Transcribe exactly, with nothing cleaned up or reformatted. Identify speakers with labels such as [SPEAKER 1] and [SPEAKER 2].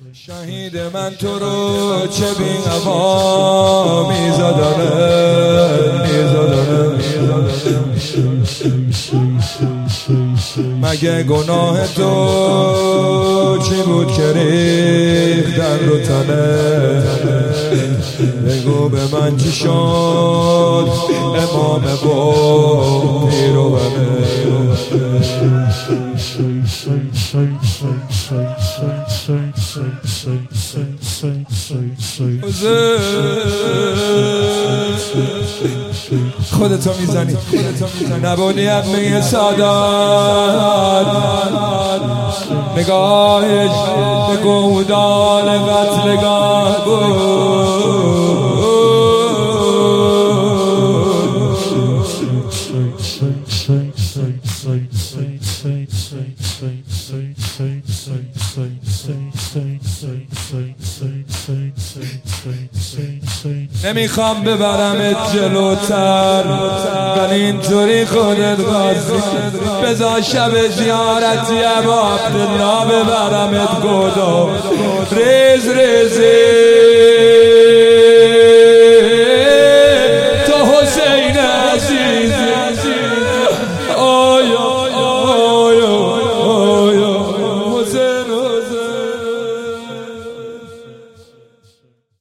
[SPEAKER 1] شهید من تو رو چه بی هوا میزدنه میزدنه مگه گناه تو چی بود که ریختن رو تنه بگو به من چی شد امام با پیروانه خودتو میزنی نبودی همه سادات نگاهش به گودال قتلگاه بود نمیخوام ببرمت جلوتر ولی اینطوری خودت قاضی بذار شب زیارتی ابا عبدالله ببرمت گودو ریز ریزی